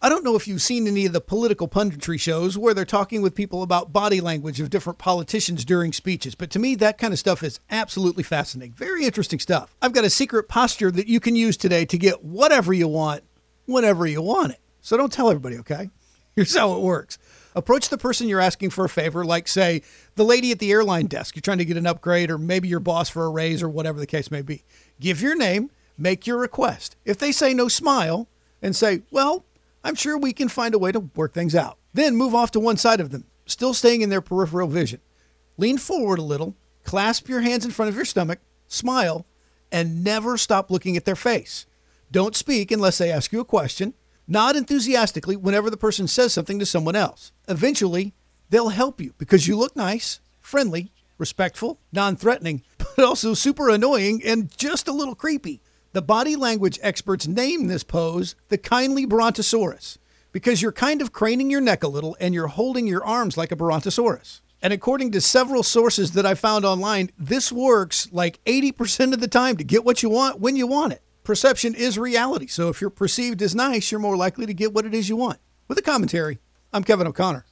I don't know if you've seen any of the political punditry shows where they're talking with people about body language of different politicians during speeches, but to me, that kind of stuff is absolutely fascinating. Very interesting stuff. I've got a secret posture that you can use today to get whatever you want, whenever you want it. So don't tell everybody, okay? Here's how it works. Approach the person you're asking for a favor, like, say, the lady at the airline desk. You're trying to get an upgrade, or maybe your boss for a raise, or whatever the case may be. Give your name, make your request. If they say no, smile and say, well, I'm sure we can find a way to work things out. Then move off to one side of them, still staying in their peripheral vision. Lean forward a little, clasp your hands in front of your stomach, smile, and never stop looking at their face. Don't speak unless they ask you a question. Nod enthusiastically whenever the person says something to someone else. Eventually, they'll help you because you look nice, friendly, respectful, non-threatening, but also super annoying and just a little creepy. The body language experts name this pose the kindly Brontosaurus because you're kind of craning your neck a little and you're holding your arms like a Brontosaurus. And according to several sources that I found online, this works like 80% of the time to get what you want when you want it. Perception is reality, so if you're perceived as nice, you're more likely to get what it is you want. With a commentary, I'm Kevin O'Connor.